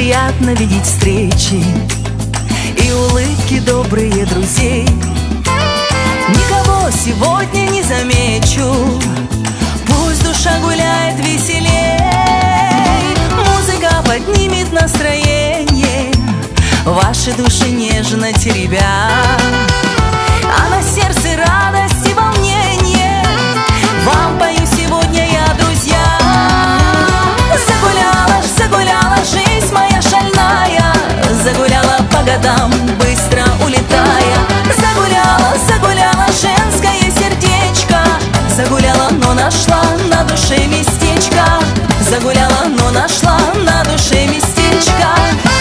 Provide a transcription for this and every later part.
приятно видеть встречи и улыбки добрые друзей. Никого сегодня не замечу, пусть душа гуляет веселей. Музыка поднимет настроение, ваши души нежно теребя, а на сердце радость и волнение. Вам пою сегодня я, друзья. Загуляла, загуляла жизнь моя шальная, загуляла по годам, быстро улетая. Загуляла, загуляла женское сердечко, загуляла, но нашла на душе местечко. Загуляла, но нашла на душе местечко.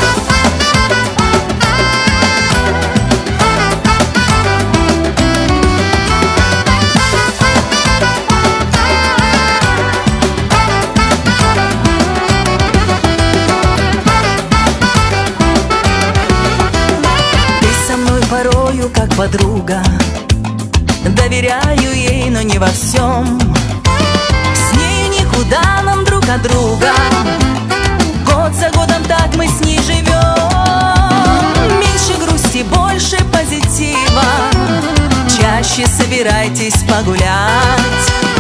Порою как подруга, доверяю ей, но не во всем. С нею никуда нам друг от друга, год за годом так мы с ней живем. Меньше грусти, больше позитива, чаще собирайтесь погулять.